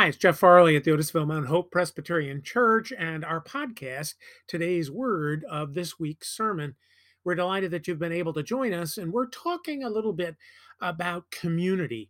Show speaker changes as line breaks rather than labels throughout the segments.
Hi, it's Jeff Farley at the Otisville Mount Hope Presbyterian Church and our podcast, Today's Word of this week's sermon. We're delighted that you've been able to join us, and we're talking a little bit about community.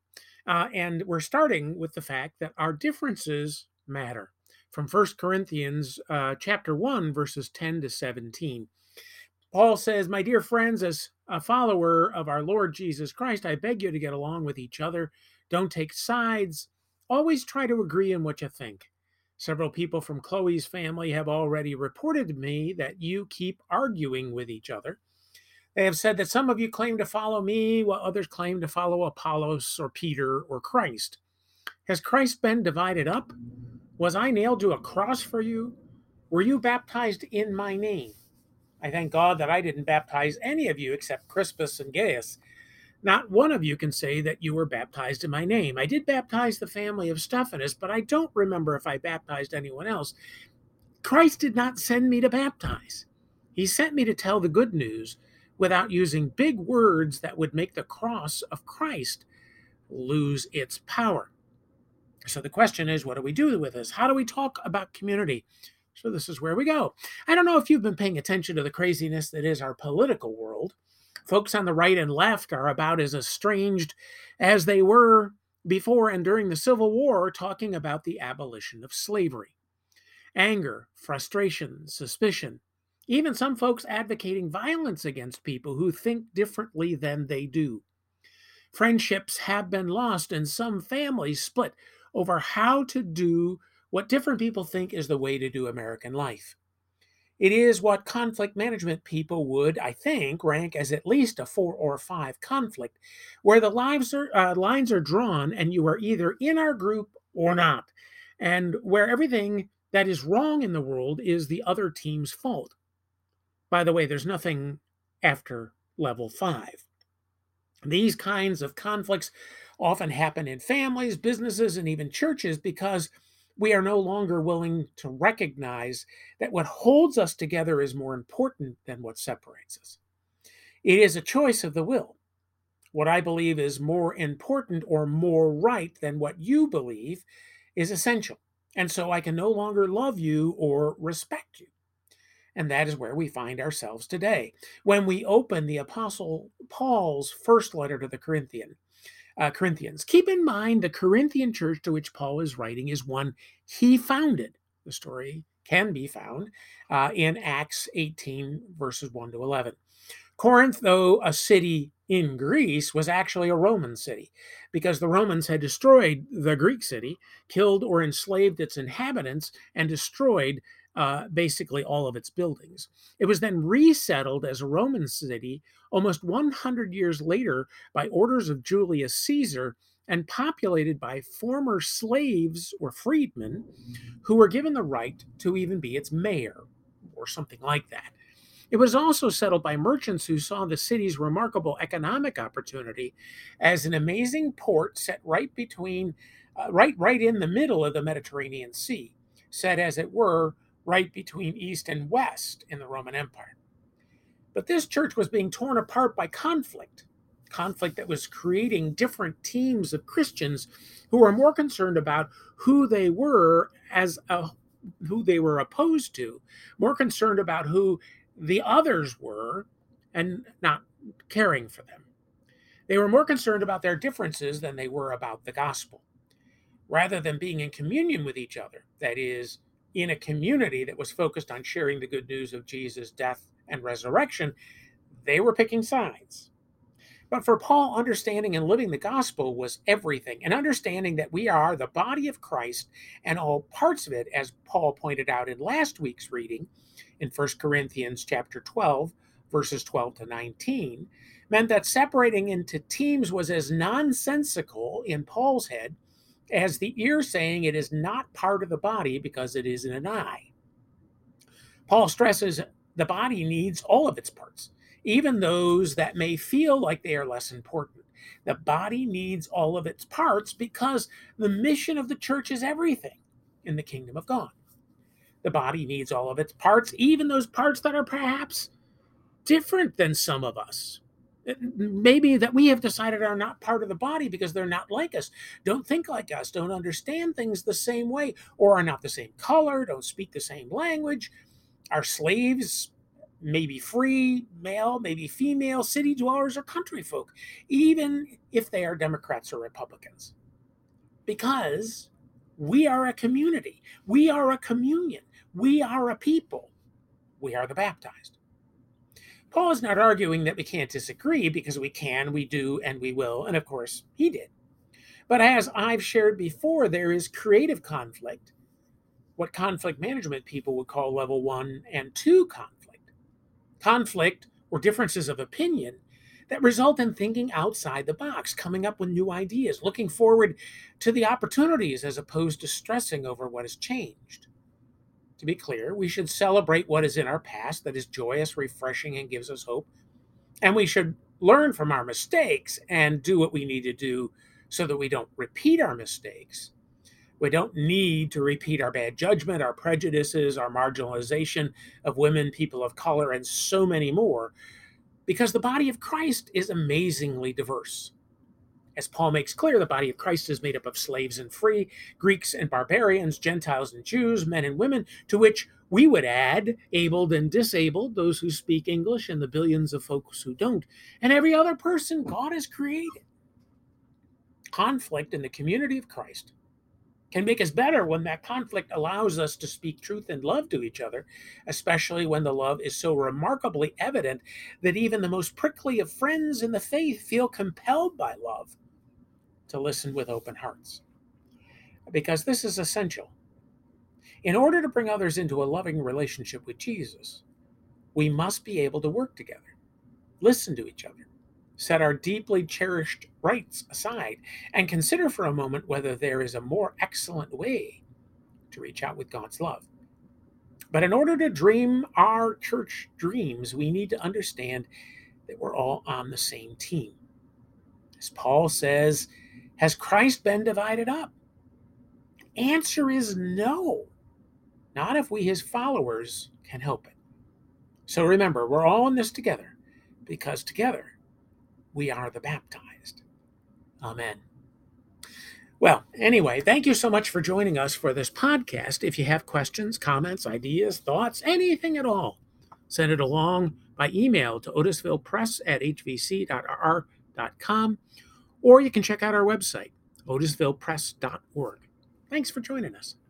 And we're starting with the fact that our differences matter. From 1 Corinthians chapter 1, verses 10 to 17. Paul says, "My dear friends, as a follower of our Lord Jesus Christ, I beg you to get along with each other. Don't take sides. Always try to agree on what you think. Several people from Chloe's family have already reported to me that you keep arguing with each other. They have said that some of you claim to follow me, while others claim to follow Apollos or Peter or Christ. Has Christ been divided up? Was I nailed to a cross for you? Were you baptized in my name? I thank God that I didn't baptize any of you except Crispus and Gaius. Not one of you can say that you were baptized in my name. I did baptize the family of Stephanas, but I don't remember if I baptized anyone else. Christ did not send me to baptize. He sent me to tell the good news without using big words that would make the cross of Christ lose its power." So the question is, what do we do with this? How do we talk about community? So this is where we go. I don't know if you've been paying attention to the craziness that is our political world. Folks on the right and left are about as estranged as they were before and during the Civil War, talking about the abolition of slavery. Anger, frustration, suspicion, even some folks advocating violence against people who think differently than they do. Friendships have been lost and some families split over how to do what different people think is the way to do American life. It is what conflict management people would, I think, rank as at least a 4 or 5 conflict, where the lines are drawn and you are either in our group or not, and where everything that is wrong in the world is the other team's fault. By the way, there's nothing after level 5. These kinds of conflicts often happen in families, businesses, and even churches because we are no longer willing to recognize that what holds us together is more important than what separates us. It is a choice of the will. What I believe is more important or more right than what you believe is essential. And so I can no longer love you or respect you. And that is where we find ourselves today. When we open the Apostle Paul's first letter to the Corinthians, keep in mind the Corinthian church to which Paul is writing is one he founded. The story can be found in Acts 18, verses 1 to 11. Corinth, though a city in Greece, was actually a Roman city because the Romans had destroyed the Greek city, killed or enslaved its inhabitants, and destroyed basically all of its buildings. It was then resettled as a Roman city almost 100 years later by orders of Julius Caesar and populated by former slaves or freedmen who were given the right to even be its mayor or something like that. It was also settled by merchants who saw the city's remarkable economic opportunity as an amazing port set right in the middle of the Mediterranean Sea, set as it were right between east and west in the Roman Empire. But this church was being torn apart by conflict that was creating different teams of Christians who were more concerned about who they were who they were opposed to, more concerned about who the others were and not caring for them. They were more concerned about their differences than they were about the gospel. Rather than being in communion with each other, that is, in a community that was focused on sharing the good news of Jesus' death and resurrection, they were picking sides. But for Paul, understanding and living the gospel was everything, and understanding that we are the body of Christ and all parts of it, as Paul pointed out in last week's reading in 1 Corinthians chapter 12, verses 12 to 19, meant that separating into teams was as nonsensical in Paul's head as the ear saying it is not part of the body because it isn't an eye. Paul stresses the body needs all of its parts, even those that may feel like they are less important. The body needs all of its parts because the mission of the church is everything in the kingdom of God. The body needs all of its parts, even those parts that are perhaps different than some of us. Maybe that we have decided are not part of the body because they're not like us, don't think like us, don't understand things the same way, or are not the same color, don't speak the same language, are slaves, maybe free, male, maybe female, city dwellers, or country folk, even if they are Democrats or Republicans. Because we are a community, we are a communion, we are a people, we are the baptized. Paul is not arguing that we can't disagree because we can, we do, and we will, and of course, he did. But as I've shared before, there is creative conflict, what conflict management people would call level 1 and 2 conflict. Conflict or differences of opinion that result in thinking outside the box, coming up with new ideas, looking forward to the opportunities as opposed to stressing over what has changed. To be clear, we should celebrate what is in our past that is joyous, refreshing, and gives us hope. And we should learn from our mistakes and do what we need to do so that we don't repeat our mistakes. We don't need to repeat our bad judgment, our prejudices, our marginalization of women, people of color, and so many more, because the body of Christ is amazingly diverse. As Paul makes clear, the body of Christ is made up of slaves and free, Greeks and barbarians, Gentiles and Jews, men and women, to which we would add abled and disabled, those who speak English and the billions of folks who don't, and every other person God has created. Conflict in the community of Christ can make us better when that conflict allows us to speak truth and love to each other, especially when the love is so remarkably evident that even the most prickly of friends in the faith feel compelled by love to listen with open hearts. Because this is essential. In order to bring others into a loving relationship with Jesus, we must be able to work together, listen to each other, set our deeply cherished rights aside, and consider for a moment whether there is a more excellent way to reach out with God's love. But in order to dream our church dreams, we need to understand that we're all on the same team. As Paul says, has Christ been divided up? Answer is no. Not if we, his followers, can help it. So remember, we're all in this together because together we are the baptized. Amen. Well, anyway, thank you so much for joining us for this podcast. If you have questions, comments, ideas, thoughts, anything at all, send it along by email to otisvillepress@hvc.rr.com, or you can check out our website, otisvillepress.org. Thanks for joining us.